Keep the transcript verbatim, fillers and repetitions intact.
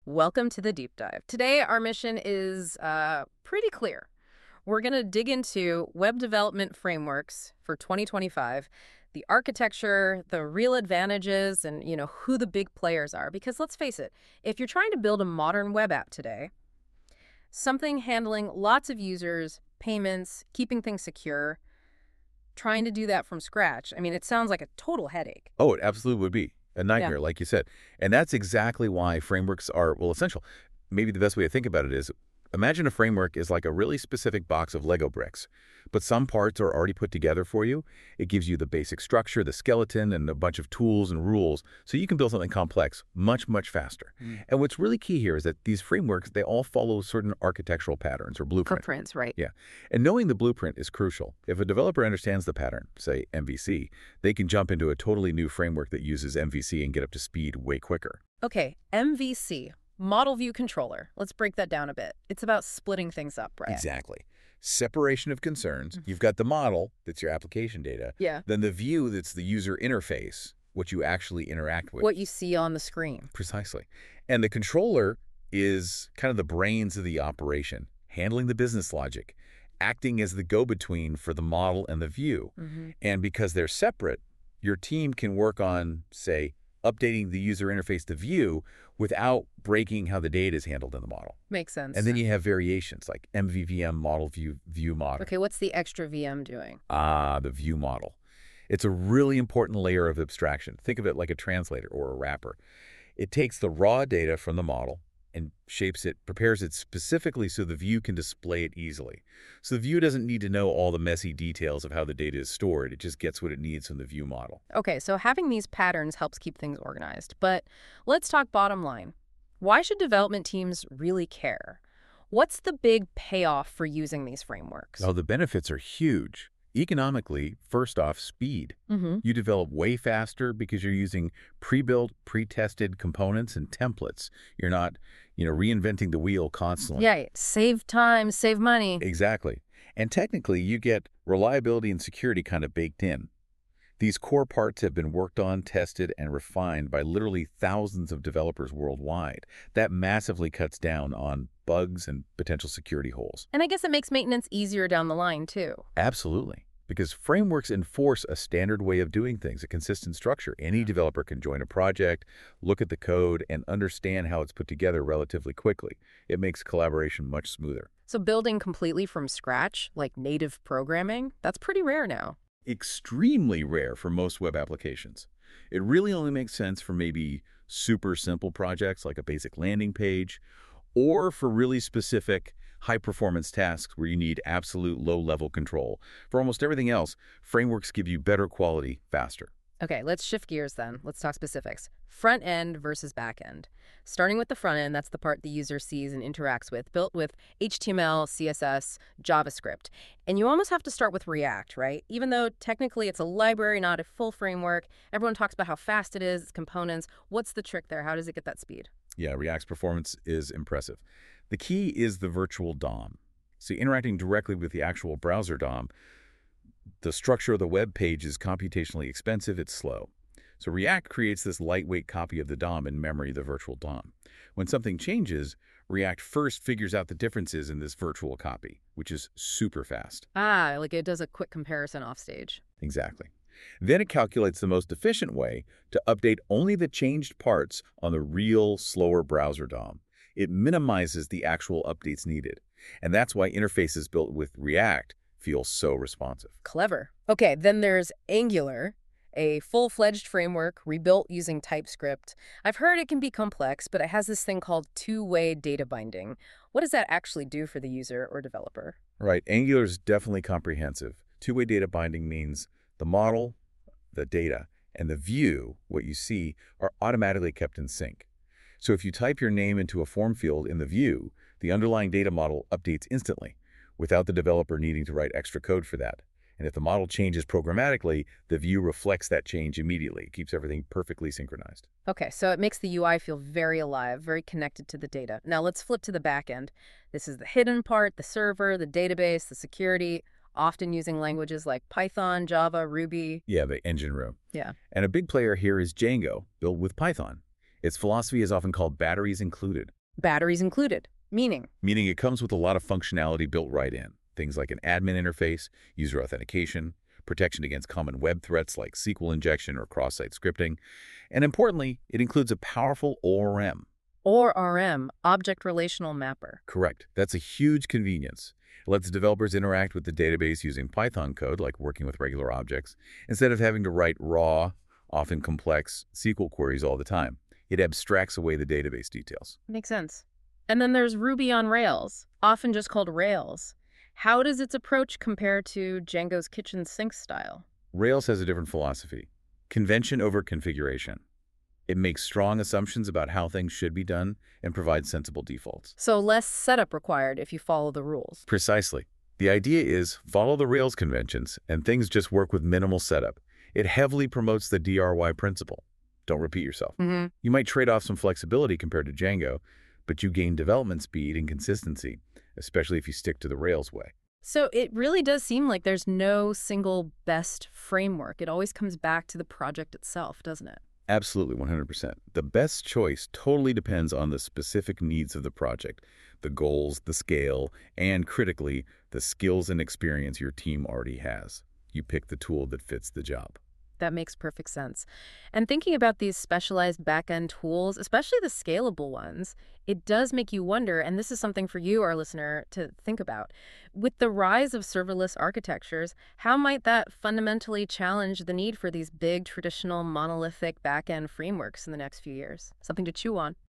Welcome to the deep dive. Today, our mission is uh, pretty clear. We're going to dig into web development frameworks for twenty twenty-five, the architecture, the real advantages, and you know who the big players are. Because let's face it, if you're trying to build a modern web app today, something handling lots of users, payments, keeping things secure, trying to do that from scratch, I mean, it sounds like a total headache. Oh, it absolutely would be a Yeah. nightmare, like you said. And that's exactly why frameworks are, well, essential. Maybe the best way to think about it is, imagine a framework is like a really specific box of Lego bricks, but some parts are already put together for you. It gives you the basic structure, the skeleton, and a bunch of tools and rules, so you can build something complex much, much faster. Mm. And what's really key here is that these frameworks, they all follow certain architectural patterns or blueprints. Footprints, right? Yeah. And knowing the blueprint is crucial. If a developer understands the pattern, say M V C, they can jump into a totally new framework that uses M V C and get up to speed way quicker. Okay, M V C, Model View Controller. Let's break that down a bit. It's about splitting things up, right? Exactly. Separation of concerns. You've got the model, that's your application data. Yeah. Then the view, that's the user interface, what you actually interact with. What you see on the screen. Precisely. And the controller is kind of the brains of the operation, handling the business logic, acting as the go-between for the model and the view. Mm-hmm. And because they're separate, your team can work on, say, updating the user interface to view without breaking how the data is handled in the model. Makes sense. And then you have variations like M V V M, model view, view model. Okay, what's the extra V M doing? Ah, the view model. It's a really important layer of abstraction. Think of it like a translator or a wrapper. It takes the raw data from the model and shapes it, prepares it specifically so the view can display it easily. So the view doesn't need to know all the messy details of how the data is stored. It just gets what it needs from the view model. Okay, so having these patterns helps keep things organized. But let's talk bottom line. Why should development teams really care? What's the big payoff for using these frameworks? Now, the benefits are huge. Economically, first off, speed. Mm-hmm. You develop way faster because you're using pre-built, pre-tested components and templates. You're not, you know, reinventing the wheel constantly. Yeah, save time, save money. Exactly. And technically, you get reliability and security kind of baked in. These core parts have been worked on, tested, and refined by literally thousands of developers worldwide. That massively cuts down on bugs and potential security holes. And I guess it makes maintenance easier down the line, too. Absolutely. Because frameworks enforce a standard way of doing things, a consistent structure. Any developer can join a project, look at the code, and understand how it's put together relatively quickly. It makes collaboration much smoother. So building completely from scratch, like native programming, that's pretty rare now. Extremely rare for most web applications. It really only makes sense for maybe super simple projects like a basic landing page, or for really specific high-performance tasks where you need absolute low-level control. For almost everything else, frameworks give you better quality faster. Okay, let's shift gears then. Let's talk specifics. Front end versus back end. Starting with the front end, that's the part the user sees and interacts with, built with H T M L, C S S, JavaScript. And you almost have to start with React, right? Even though technically it's a library, not a full framework. Everyone talks about how fast it is, its components. What's the trick there? How does it get that speed? Yeah, React's performance is impressive. The key is the virtual D O M. So interacting directly with the actual browser D O M, the structure of the web page is computationally expensive, it's slow. So React creates this lightweight copy of the D O M in memory, the virtual D O M. When something changes, React first figures out the differences in this virtual copy, which is super fast. Ah, like it does a quick comparison off stage. Exactly. Then it calculates the most efficient way to update only the changed parts on the real, slower browser D O M. It minimizes the actual updates needed. And that's why interfaces built with React feel so responsive. Clever. Okay, then there's Angular, a full-fledged framework rebuilt using TypeScript. I've heard it can be complex, but it has this thing called two-way data binding. What does that actually do for the user or developer? Right. Angular is definitely comprehensive. Two-way data binding means the model, the data, and the view, what you see, are automatically kept in sync. So if you type your name into a form field in the view, the underlying data model updates instantly, without the developer needing to write extra code for that. And if the model changes programmatically, the view reflects that change immediately. It keeps everything perfectly synchronized. Okay, so it makes the U I feel very alive, very connected to the data. Now let's flip to the back end. This is the hidden part, the server, the database, the security, often using languages like Python, Java, Ruby. Yeah, the engine room. Yeah. And a big player here is Django, built with Python. Its philosophy is often called batteries included. Batteries included. Meaning? Meaning it comes with a lot of functionality built right in. Things like an admin interface, user authentication, protection against common web threats like S Q L injection or cross-site scripting, and importantly, it includes a powerful O R M. O R M, Object Relational Mapper. Correct. That's a huge convenience. It lets developers interact with the database using Python code, like working with regular objects, instead of having to write raw, often complex S Q L queries all the time. It abstracts away the database details. Makes sense. And then there's Ruby on Rails, often just called Rails. How does its approach compare to Django's kitchen sink style? Rails has a different philosophy. Convention over configuration. It makes strong assumptions about how things should be done and provides sensible defaults. So less setup required if you follow the rules. Precisely. The idea is follow the Rails conventions and things just work with minimal setup. It heavily promotes the D R Y principle. Don't repeat yourself. Mm-hmm. You might trade off some flexibility compared to Django, but you gain development speed and consistency, especially if you stick to the Rails way. So it really does seem like there's no single best framework. It always comes back to the project itself, doesn't it? Absolutely, one hundred percent. The best choice totally depends on the specific needs of the project, the goals, the scale, and critically, the skills and experience your team already has. You pick the tool that fits the job. That makes perfect sense. And thinking about these specialized back-end tools, especially the scalable ones, it does make you wonder, and this is something for you, our listener, to think about. With the rise of serverless architectures, how might that fundamentally challenge the need for these big, traditional, monolithic back-end frameworks in the next few years? Something to chew on.